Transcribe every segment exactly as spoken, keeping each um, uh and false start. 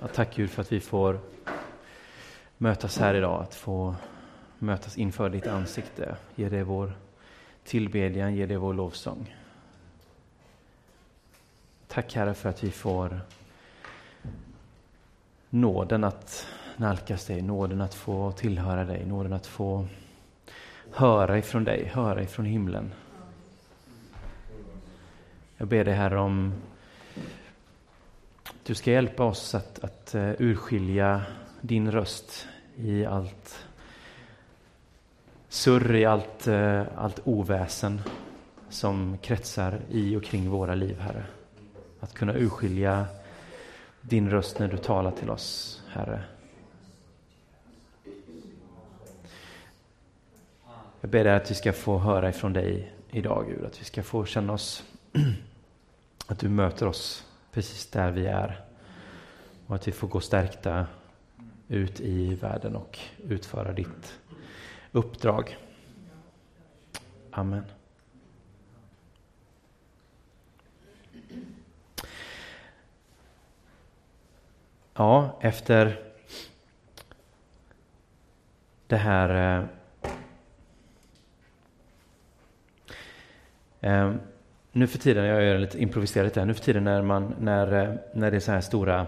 Ja, tack Gud för att vi får mötas här idag, att få mötas inför ditt ansikte. Ge det vår tillbedjan, ge det vår lovsång. Tack Herre för att vi får nåden att nalkas dig, nåden att få tillhöra dig, nåden att få höra ifrån dig, höra ifrån himlen. Jag ber dig Herre om du ska hjälpa oss att, att urskilja din röst i allt surr, i allt, allt oväsen som kretsar i och kring våra liv, Herre. Att kunna urskilja din röst när du talar till oss, Herre. Jag ber dig att vi ska få höra ifrån dig idag, Gud. Att vi ska få känna oss, att du möter oss precis där vi är. Och att vi får gå stärkta ut i världen och utföra ditt uppdrag. Amen. Ja, efter det här eh, eh, nu för tiden, jag gör lite improviserat där, nu för tiden när man när när det är så här stora,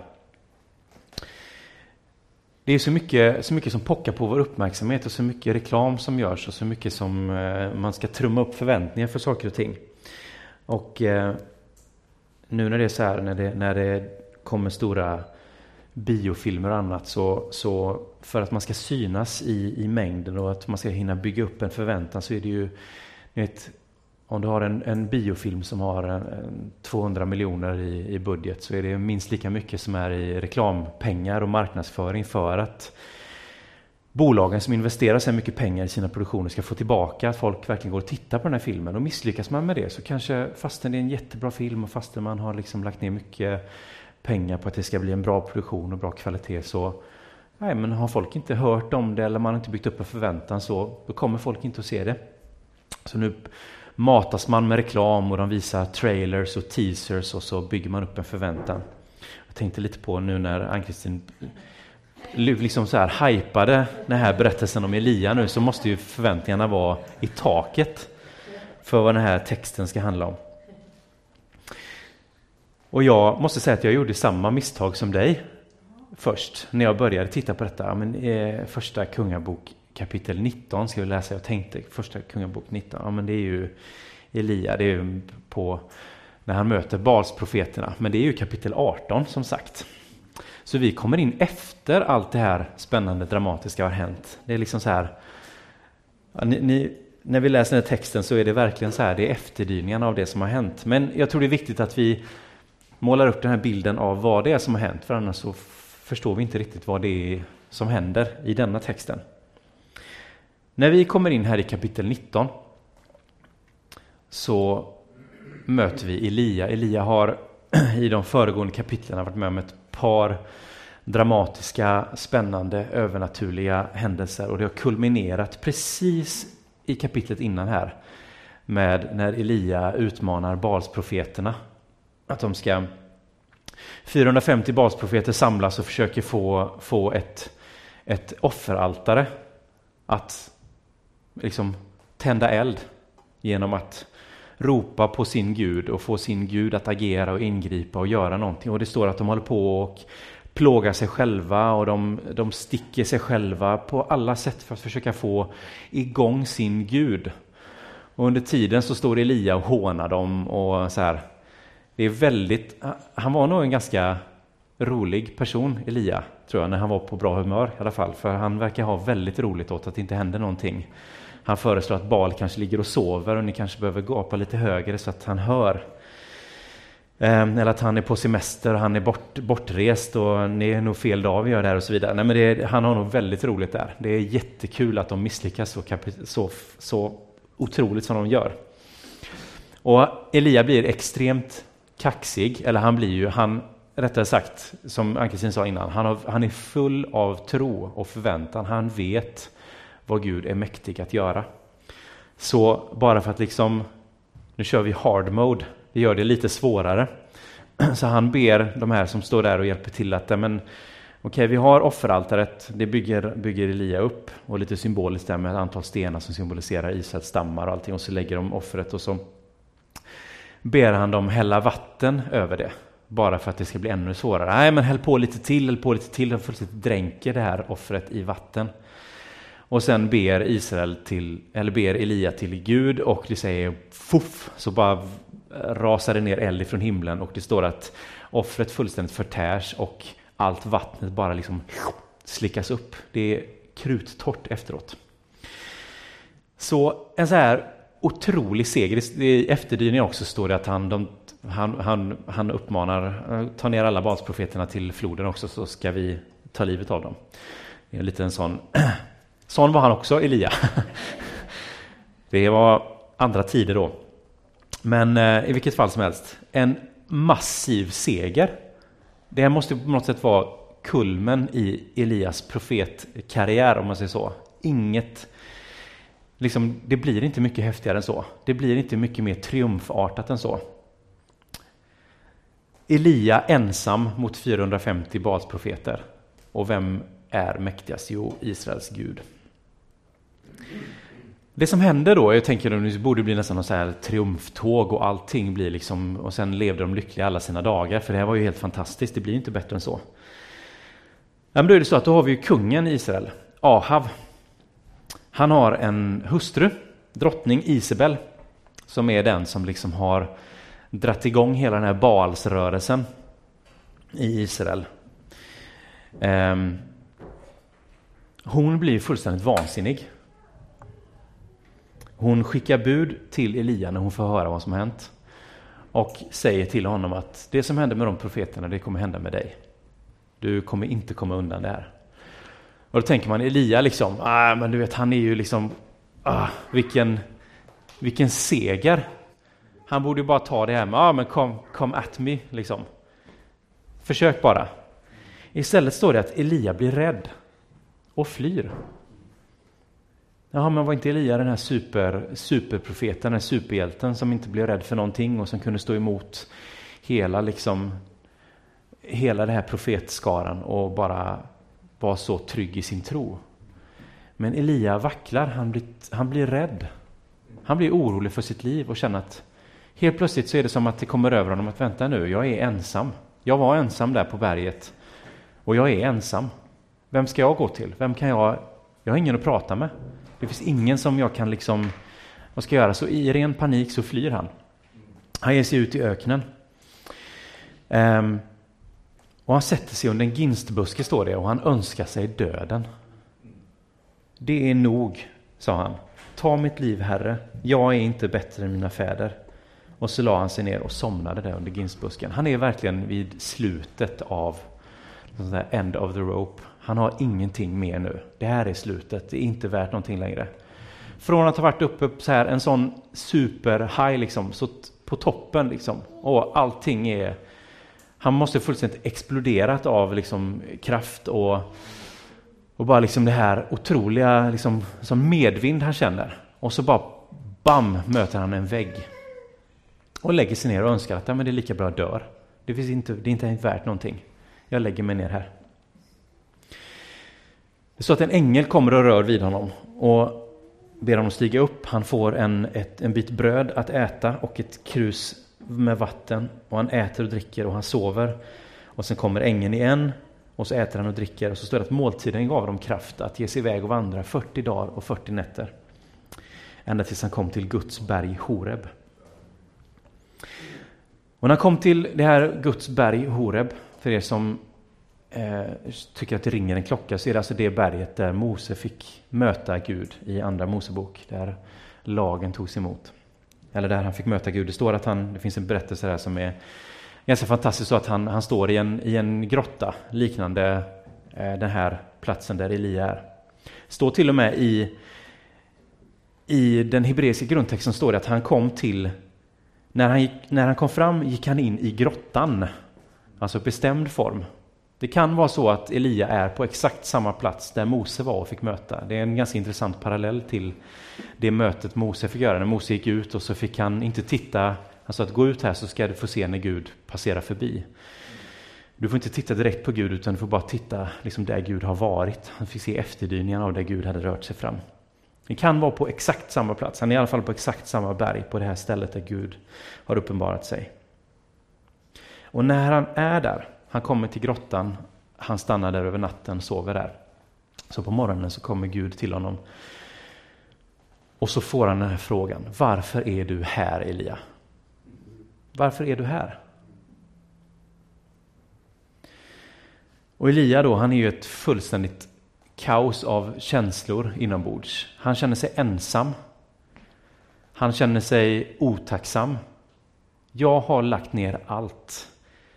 det är så mycket så mycket som pockar på vår uppmärksamhet och så mycket reklam som görs och så mycket som eh, man ska trumma upp förväntningar för saker och ting. Och eh, nu när det är så här, när det när det kommer stora biofilmer och annat, så så för att man ska synas i i mängden och att man ska hinna bygga upp en förväntan, så är det ju, ni vet, om du har en, en biofilm som har en, en tvåhundra miljoner i, i budget, så är det minst lika mycket som är i reklampengar och marknadsföring för att bolagen som investerar så mycket pengar i sina produktioner ska få tillbaka att folk verkligen går och tittar på den här filmen. Och misslyckas man med det, så kanske, fastän det är en jättebra film och fastän man har liksom lagt ner mycket pengar på att det ska bli en bra produktion och bra kvalitet, så nej, men har folk inte hört om det eller man har inte byggt upp en förväntan, så då kommer folk inte att se det. Så nu matas man med reklam och de visar trailers och teasers och så bygger man upp en förväntan. Jag tänkte lite på nu när Ann-Kristin liksom så här hypade den här berättelsen om Elia nu, så måste ju förväntningarna vara i taket för vad den här texten ska handla om. Och jag måste säga att jag gjorde samma misstag som dig först när jag började titta på detta. Men eh, första kungabok kapitel nitton ska vi läsa. Jag tänkte första kungabok nitton. Ja, men det är ju Elia, det är ju på när han möter Balsprofeterna. Men det är ju kapitel arton som sagt. Så vi kommer in efter allt det här spännande, dramatiska har hänt. Det är liksom så här, ja, ni, ni, när vi läser den här texten så är det verkligen så här, det är efterdyningarna av det som har hänt. Men jag tror det är viktigt att vi målar upp den här bilden av vad det är som har hänt, för annars så förstår vi inte riktigt vad det är som händer i denna texten. När vi kommer in här i kapitel nitton så möter vi Elia. Elia har i de föregående kapitlen varit med om ett par dramatiska, spännande, övernaturliga händelser, och det har kulminerat precis i kapitlet innan här med när Elia utmanar Balsprofeterna. Att de ska fyrahundrafemtio Balsprofeter samlas och försöker få, få ett, ett offeraltare att liksom tända eld genom att ropa på sin Gud och få sin Gud att agera och ingripa och göra någonting. Och det står att de håller på och plågar sig själva och de, de sticker sig själva på alla sätt för att försöka få igång sin Gud. Och under tiden så står Elia och hånar dem och så här. Det är väldigt, han var nog en ganska rolig person, Elia, tror jag, när han var på bra humör i alla fall. För han verkar ha väldigt roligt åt att det inte händer någonting. Han föreslår att Baal kanske ligger och sover och ni kanske behöver gapa lite högre så att han hör. Eller att han är på semester och han är bort, bortrest och det är nog fel dag vi gör det här och så vidare. Nej, men det är, han har nog väldigt roligt där. Det är jättekul att de misslyckas så, så, så otroligt som de gör. Och Elia blir extremt kaxig, eller han blir ju, han rättare sagt, som Ann-Kristin sa innan, han, har, han är full av tro och förväntan. Han vet vad Gud är mäktig att göra. Så bara för att liksom, nu kör vi hard mode, vi gör det lite svårare, Så han ber de här som står där och hjälper till att, men okej, vi har offeraltaret, det bygger, bygger Elia upp, och lite symboliskt där med ett antal stenar som symboliserar Israels stammar och allting, och så lägger de offret och så ber han dem hälla vatten över det, bara för att det ska bli ännu svårare. Nej, men häll på lite till, häll på lite till, och fullständigt dränker det här offret i vatten. Och sen ber Israel till, eller ber Elia till Gud, och det säger fuff, så bara rasar det ner eld ifrån himlen, och det står att offret fullständigt förtärs och allt vattnet bara liksom slickas upp. Det är kruttorrt efteråt. Så en så här otrolig seger. I efterdyningen också står det att han, de, han, han, han uppmanar, ta ner alla Baalsprofeterna till floden också, så ska vi ta livet av dem. Det är lite en sån, sån var han också, Elia. Det var andra tider då. Men eh, i vilket fall som helst, en massiv seger. Det här måste på något sätt vara kulmen i Elias profetkarriär, om man säger så. Inget, liksom, det blir inte mycket häftigare än så. Det blir inte mycket mer triumfartat än så. Elia ensam mot fyrahundrafemtio Baalsprofeter. Och vem är mäktigast? Jo, Israels Gud. Det som händer då, jag tänker att det borde bli nästan någon så här triumftåg, och allting blir liksom, och sen levde de lyckliga alla sina dagar, för det här var ju helt fantastiskt, det blir inte bättre än så. Men då är det så att då har vi ju kungen i Israel, Ahav. Han har en hustru, drottning Isabel, som är den som liksom har dratt igång hela den här Baalsrörelsen i Israel. Um, hon blir fullständigt vansinnig. Hon skickar bud till Elia när hon får höra vad som har hänt, och säger till honom att det som hände med de profeterna, det kommer hända med dig. Du kommer inte komma undan det här. Och då tänker man, Elia liksom, ah, men du vet, han är ju liksom, ah, vilken, vilken seger. Han borde ju bara ta det här med, ah, men kom, kom at me, liksom. Försök bara. Istället står det att Elia blir rädd och flyr. Ja, men var inte Elia den här super, superprofeten, den här superhjälten som inte blev rädd för någonting och som kunde stå emot hela, liksom, hela det här profetskaran och bara var så trygg i sin tro. Men Elia vacklar, han blir, han blir rädd. Han blir orolig för sitt liv och känner att helt plötsligt så är det som att det kommer över honom att vänta nu, jag är ensam. Jag var ensam där på berget och jag är ensam. Vem ska jag gå till? Vem kan jag... Jag har ingen att prata med. Det finns ingen som jag kan liksom... Vad ska jag göra? Så i ren panik så flyr han. Han ger sig ut i öknen. Um, och han sätter sig under en ginstbuske, står det, och han önskar sig döden. Det är nog, sa han. Ta mitt liv, Herre. Jag är inte bättre än mina fäder. Och så la han sig ner och somnade där under ginstbusken. Han är verkligen vid slutet av end of the rope. Han har ingenting mer nu. Det här är slutet. Det är inte värt någonting längre. Från att ha varit uppe så här, en sån super high liksom, så på toppen liksom, och allting är, han måste fullständigt exploderat av liksom kraft och och bara liksom det här otroliga liksom, som medvind han känner, och så bara bam möter han en vägg och lägger sig ner och önskar att ja, men det är lika bra dör. Det finns inte, det är inte värt någonting. Jag lägger mig ner här. Det är så att en ängel kommer och rör vid honom och ber honom stiga upp. Han får en, ett, en bit bröd att äta och ett krus med vatten, och han äter och dricker och han sover. Och sen kommer ängeln igen och så äter han och dricker, och så står det att måltiden gav dem kraft att ge sig iväg och vandra fyrtio dagar och fyrtio nätter. Ända tills han kom till Guds berg Horeb. Och när han kom till det här Guds berg Horeb, för er som eh, tycker att det ringer en klocka, så är det alltså det berget där Mose fick möta Gud i andra Mosebok, där lagen togs emot. Eller där han fick möta Gud. Det står att han, det finns en berättelse där som är ganska fantastisk, så att han, han står i en, i en grotta liknande eh, den här platsen där Elia är. Står till och med i, i den hebreiska grundtexten står det att han kom till, när han, gick, när han kom fram gick han in i grottan, alltså bestämd form. Det kan vara så att Elia är på exakt samma plats där Mose var och fick möta. Det är en ganska intressant parallell till det mötet Mose fick göra. När Mose gick ut och så fick han inte titta Alltså att gå ut här så ska du få se när Gud passerar förbi. Du får inte titta direkt på Gud utan du får bara titta liksom där Gud har varit. Han fick se efterdyningarna av där Gud hade rört sig fram. Det kan vara på exakt samma plats. Han är i alla fall på exakt samma berg på det här stället där Gud har uppenbarat sig. Och när han är där, han kommer till grottan, han stannar där över natten, sover där. Så på morgonen så kommer Gud till honom. Och så får han den här frågan. Varför är du här, Elia? Varför är du här? Och Elia då, han är ju ett fullständigt kaos av känslor inombords. Han känner sig ensam. Han känner sig otacksam. Jag har lagt ner allt.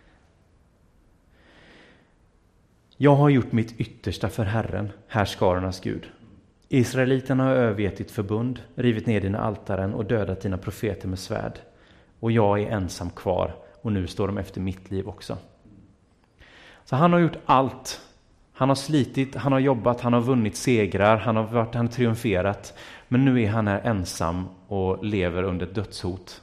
Jag har gjort mitt yttersta för Herren, härskarornas Gud. Israeliterna har övergett ditt förbund, rivit ner dina altaren och dödat dina profeter med svärd. Och jag är ensam kvar och nu står de efter mitt liv också. Så han har gjort allt. Han har slitit, han har jobbat, han har vunnit segrar, han har varit, han har triumferat. Men nu är han här ensam och lever under ett dödshot.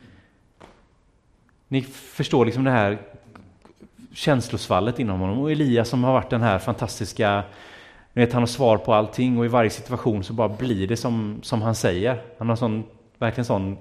Ni förstår liksom det här känslosvallet inom honom. Och Elia som har varit den här fantastiska, ni vet, han har svar på allting och i varje situation så bara blir det som, som han säger. Han har sån, verkligen sån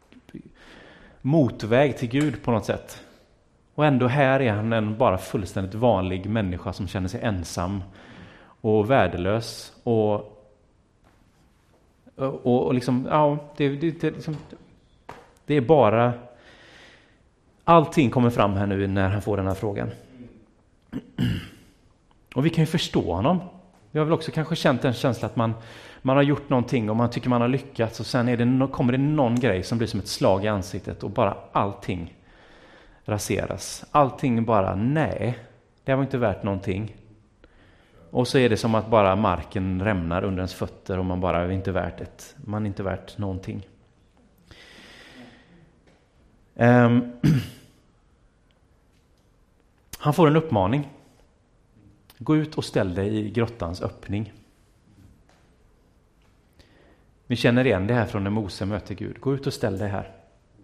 motväg till Gud på något sätt. Och ändå här är han en bara fullständigt vanlig människa som känner sig ensam och värdelös. Och, och, och liksom, ja, det, det, det, liksom, det är bara... Allting kommer fram här nu när han får den här frågan. Och vi kan ju förstå honom. Vi har väl också kanske känt en känsla att man, man har gjort någonting och man tycker man har lyckats. Och sen är det, kommer det någon grej som blir som ett slag i ansiktet och bara allting raseras. Allting bara, nej, det var inte värt någonting. Och så är det som att bara marken rämnar under ens fötter och man bara är inte värt ett, man är inte värt någonting. Um, han får en uppmaning. Gå ut och ställ dig i grottans öppning. Vi känner igen det här från när Mose möter Gud. Gå ut och ställ dig här.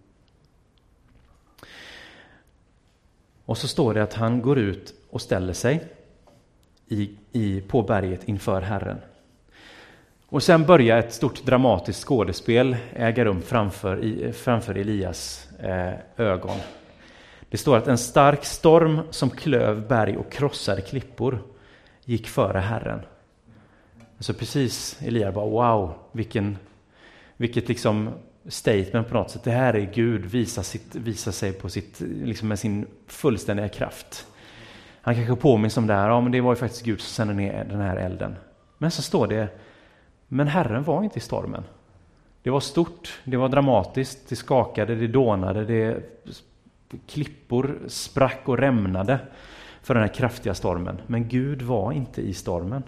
Och så står det att han går ut och ställer sig i, i, på berget inför Herren. Och sen börjar ett stort dramatiskt skådespel äga rum framför, i, framför Elias eh, ögon. Det står att en stark storm som klöv berg och krossade klippor gick före Herren. Så precis Elia bara, wow, vilken, vilket liksom statement på något sätt. Det här är Gud, visar, sitt, visar sig på sitt, liksom med sin fullständiga kraft. Han kanske påminns om det här, ja men det var ju faktiskt Gud som sände ner den här elden. Men så står det, men Herren var inte i stormen. Det var stort, det var dramatiskt, det skakade, det dånade, det klippor sprack och rämnade för den här kraftiga stormen. Men Gud var inte i stormen.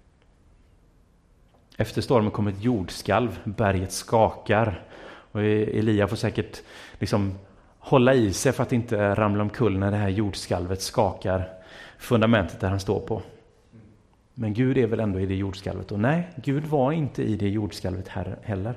Efter stormen kom ett jordskalv, berget skakar och Elia får säkert liksom hålla i sig för att inte ramla omkull när det här jordskalvet skakar fundamentet där han står på. Men Gud är väl ändå i det jordskalvet. Och nej, Gud var inte i det jordskalvet här heller.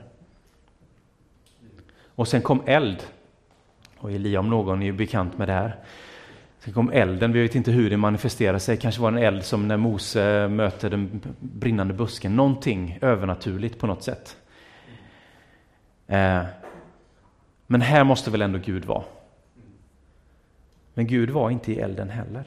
Och sen kom eld. Och Elia om någon är ju bekant med det här. Sen kom elden, vi vet inte hur det manifesterar sig. Kanske var det en eld som när Mose möter den brinnande busken. Någonting övernaturligt på något sätt. Eh, men här måste väl ändå Gud vara. Men Gud var inte i elden heller.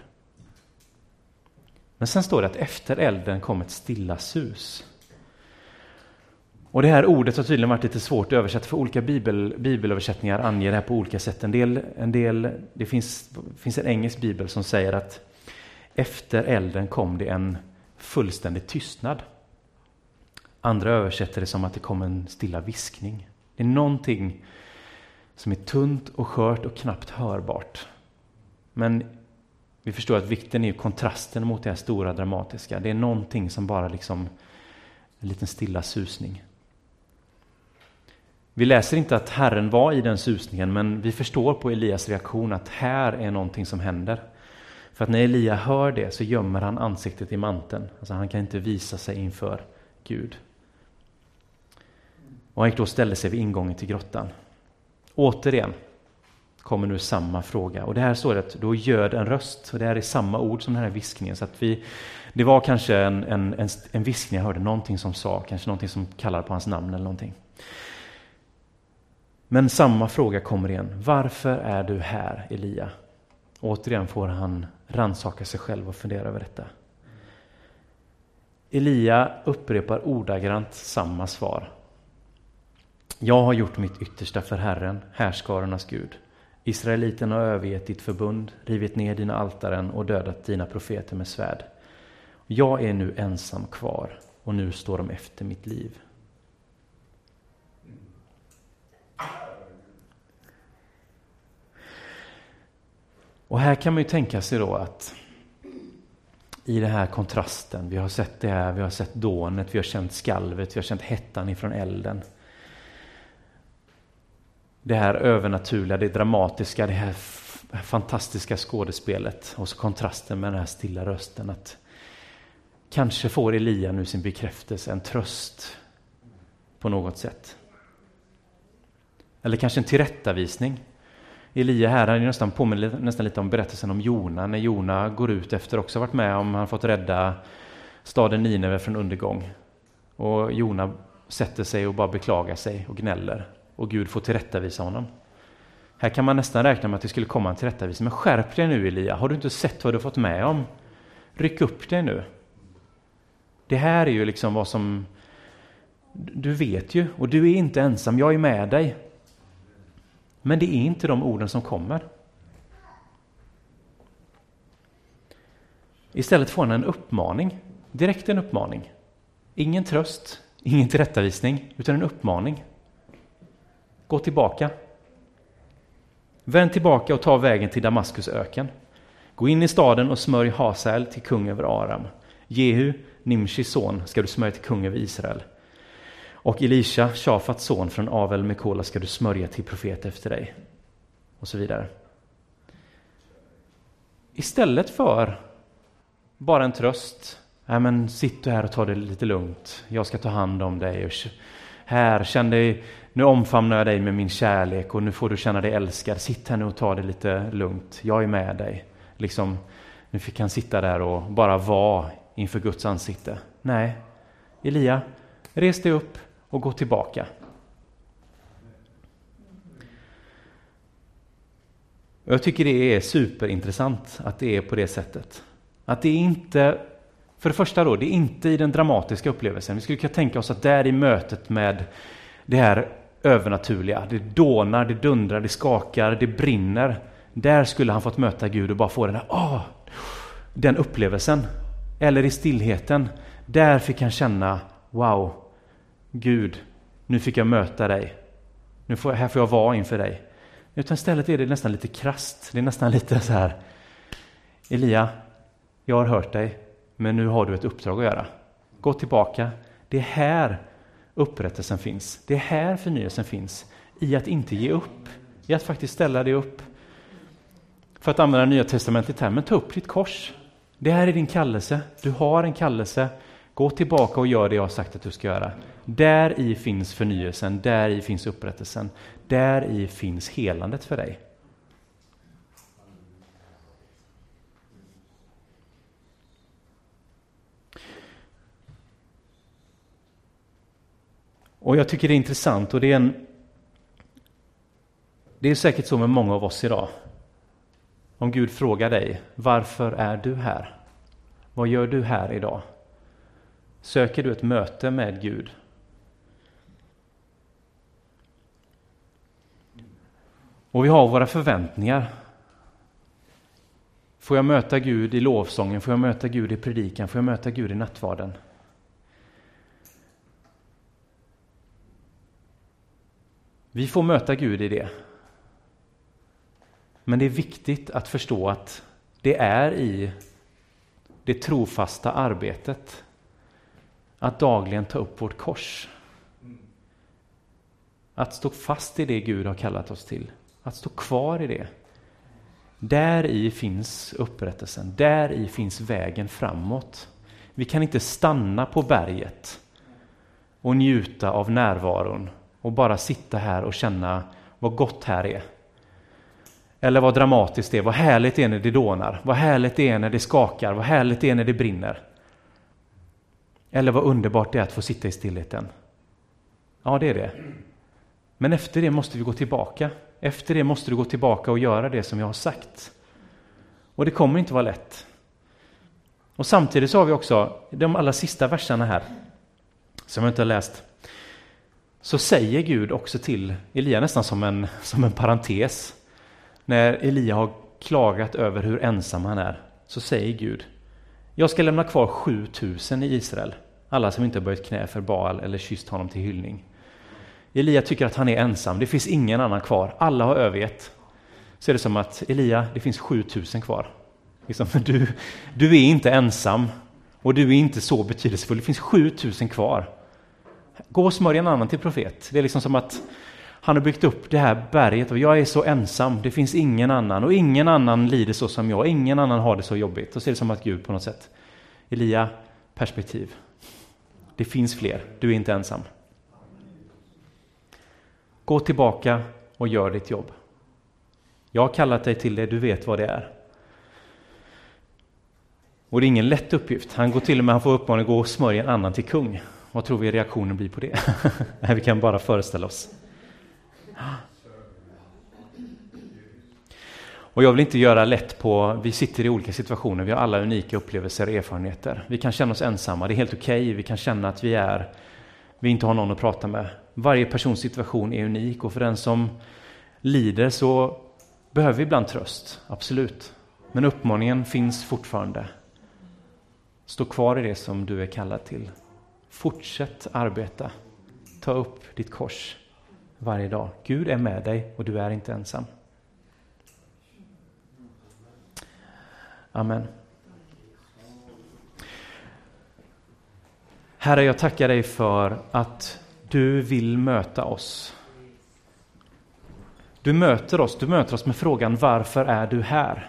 Men sen står det att efter elden kom ett stilla sus. Och det här ordet har tydligen varit lite svårt att översätta, för olika bibel, bibelöversättningar anger det här på olika sätt. En del, en del, det finns, finns en engelsk bibel som säger att efter elden kom det en fullständig tystnad. Andra översätter det som att det kom en stilla viskning. Det är någonting som är tunt och skört och knappt hörbart. Men vi förstår att vikten är kontrasten mot det här stora dramatiska. Det är någonting som bara liksom en liten stilla susning. Vi läser inte att Herren var i den susningen, men vi förstår på Elias reaktion att här är någonting som händer. För att när Elia hör det så gömmer han ansiktet i manteln. Alltså han kan inte visa sig inför Gud. Och han gick då och ställde sig vid ingången till grottan. Återigen, kommer nu samma fråga. Och det här står det att då göd en röst. Och det här är samma ord som den här viskningen. Så att vi, det var kanske en, en, en, en viskning, jag hörde någonting som sa, kanske någonting som kallar på hans namn eller någonting. Men samma fråga kommer igen. Varför är du här, Elia? Återigen får han rannsaka sig själv och fundera över detta. Elia upprepar ordagrant samma svar. Jag har gjort mitt yttersta för Herren, härskarornas Gud. Israeliterna har övergett ditt förbund, rivit ner dina altaren och dödat dina profeter med svärd. Jag är nu ensam kvar och nu står de efter mitt liv. Och här kan man ju tänka sig då att i den här kontrasten, vi har sett det här, vi har sett dånet, vi har känt skalvet, vi har känt hettan ifrån elden. Det här övernaturliga, det dramatiska, det här f- fantastiska skådespelet och så kontrasten med den här stilla rösten. Att kanske får Elia nu sin bekräftelse, en tröst på något sätt. Eller kanske en tillrättavisning. Elia här är nästan påminner nästan lite om berättelsen om Jona. När Jona går ut efter också varit med om han fått rädda staden Nineve från undergång. Och Jona sätter sig och bara beklagar sig och gnäller. Och Gud får tillrättavisa honom. Här kan man nästan räkna med att det skulle komma en tillrättavisning. Men skärp dig nu, Elia. Har du inte sett vad du fått med om? Ryck upp dig nu. Det här är ju liksom vad som... Du vet ju. Och du är inte ensam. Jag är med dig. Men det är inte de orden som kommer. Istället får han en uppmaning. Direkt en uppmaning. Ingen tröst, ingen tillrättavisning, utan en uppmaning. Gå tillbaka. Vänd tillbaka och ta vägen till Damaskus öken. Gå in i staden och smörj Hasael till kung över Aram. Jehu, Nimshis son, ska du smörja till kung över Israel. Och Elisha, Shafats son från Avel Mekola, ska du smörja till profet efter dig. Och så vidare. Istället för bara en tröst. Nej, men sitt du här och ta det lite lugnt. Jag ska ta hand om dig. Och här, känn dig, nu omfamnar jag dig med min kärlek och nu får du känna dig älskad. Sitt här nu och ta det lite lugnt. Jag är med dig. Liksom, nu fick han sitta där och bara vara inför Guds ansikte. Nej, Elia, res dig upp och gå tillbaka. Jag tycker det är superintressant att det är på det sättet. Att det är inte, för det första då, det är inte i den dramatiska upplevelsen. Vi skulle kunna tänka oss att där i mötet med det här övernaturliga, det dånar, det dundrar, det skakar, det brinner. Där skulle han fått möta Gud och bara få den där, åh, den upplevelsen. Eller i stillheten, där fick han känna, wow, Gud, nu fick jag möta dig. Nu får, här får jag vara inför dig. Utan istället är det nästan lite krasst. Det är nästan lite så här, Elia, jag har hört dig, men nu har du ett uppdrag att göra. Gå tillbaka. Det är här upprättelsen finns. Det är här förnyelsen finns. I att inte ge upp. I att faktiskt ställa dig upp. För att använda Nya testamentet här, men ta upp ditt kors. Det här är din kallelse. Du har en kallelse. Gå tillbaka och gör det jag har sagt att du ska göra. Där i finns förnyelsen. Där i finns upprättelsen. Där i finns helandet för dig. Och jag tycker det är intressant, och det är en det är säkert så med många av oss idag. Om Gud frågar dig, varför är du här? Vad gör du här idag? Söker du ett möte med Gud? Och vi har våra förväntningar. Får jag möta Gud i lovsången? Får jag möta Gud i predikan? Får jag möta Gud i nattvarden? Vi får möta Gud i det. Men det är viktigt att förstå att det är i det trofasta arbetet att dagligen ta upp vårt kors. Att stå fast i det Gud har kallat oss till. Att stå kvar i det. Där i finns upprättelsen. Där i finns vägen framåt. Vi kan inte stanna på berget och njuta av närvaron och bara sitta här och känna vad gott här är. Eller vad dramatiskt det är, vad härligt det är när det dånar, vad härligt det är när det skakar, vad härligt det är när det brinner. Eller vad underbart det är att få sitta i stillheten. Ja, det är det. Men efter det måste vi gå tillbaka. Efter det måste du gå tillbaka och göra det som jag har sagt. Och det kommer inte vara lätt. Och samtidigt så har vi också de allra sista verserna här, som jag inte har läst. Så säger Gud också till Elia nästan som en, som en parentes. När Elia har klagat över hur ensam han är, så säger Gud: jag ska lämna kvar sjutusen i Israel. Alla som inte har böjt knä för Baal eller kysst honom till hyllning. Elia tycker att han är ensam. Det finns ingen annan kvar. Alla har övergett. Så är det som att Elia, det finns sjutusen kvar. Liksom, du, du är inte ensam. Och du är inte så betydelsefull. Det finns sjutusen kvar. Gå och smörj en annan till profet. Det är liksom som att han har byggt upp det här berget. Och jag är så ensam. Det finns ingen annan. Och ingen annan lider så som jag. Ingen annan har det så jobbigt. Och så är det som att Gud på något sätt. Elia, perspektiv. Det finns fler. Du är inte ensam. Gå tillbaka och gör ditt jobb. Jag har kallat dig till det, du vet vad det är. Och det är ingen lätt uppgift. Han går till och med, han får uppmaning att gå och smörja en annan till kung. Vad tror vi reaktionen blir på det? Vi kan bara föreställa oss. Och jag vill inte göra lätt på, vi sitter i olika situationer, vi har alla unika upplevelser och erfarenheter. Vi kan känna oss ensamma, det är helt okej. Okay. Vi kan känna att vi är, vi inte har någon att prata med. Varje persons situation är unik, och för den som lider så behöver vi ibland tröst, absolut. Men uppmaningen finns fortfarande. Stå kvar i det som du är kallad till. Fortsätt arbeta. Ta upp ditt kors varje dag. Gud är med dig och du är inte ensam. Amen. Herre, jag tackar dig för att du vill möta oss. Du möter oss, du möter oss med frågan: varför är du här?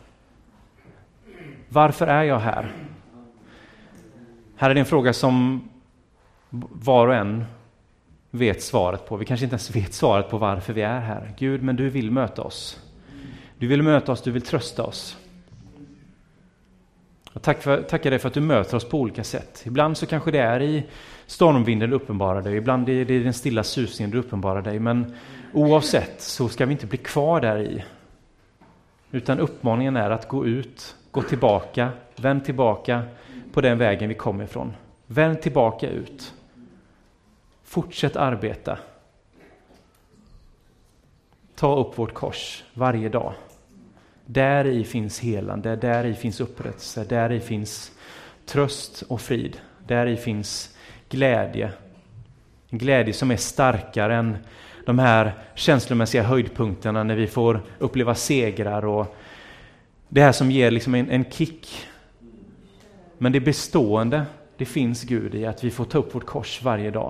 Varför är jag här? Här är det en fråga som var och en vet svaret på. Vi kanske inte ens vet svaret på varför vi är här. Gud, men du vill möta oss. Du vill möta oss, du vill trösta oss. Och tack för, tackar dig för att du möter oss på olika sätt. Ibland så kanske det är i stormvinden du uppenbarar dig. Ibland är det i den stilla susningen du uppenbarar dig. Men oavsett så ska vi inte bli kvar där i. Utan uppmaningen är att gå ut, gå tillbaka, vänd tillbaka på den vägen vi kommer ifrån. Vänd tillbaka ut. Fortsätt arbeta. Ta upp vårt kors varje dag. Där i finns helande, där i finns upprättelse, där i finns tröst och frid. Där i finns glädje. En glädje som är starkare än de här känslomässiga höjdpunkterna när vi får uppleva segrar och det här som ger liksom en, en kick. Men det bestående, det finns Gud i att vi får ta upp vårt kors varje dag.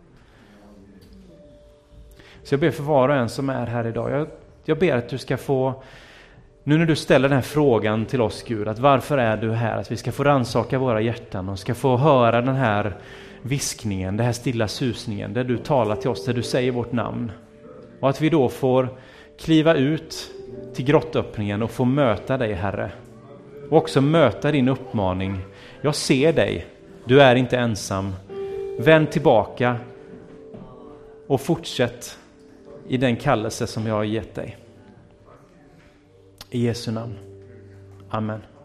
Så jag ber för var och en som är här idag. Jag, jag ber att du ska få, nu när du ställer den här frågan till oss Gud, att varför är du här? Att vi ska få rannsaka våra hjärtan och ska få höra den här viskningen, den här stilla susningen där du talar till oss, där du säger vårt namn. Och att vi då får kliva ut till grottöppningen och få möta dig, Herre. Och också möta din uppmaning. Jag ser dig, du är inte ensam. Vänd tillbaka och fortsätt i den kallelse som jag har gett dig. I Jesu namn. Amen.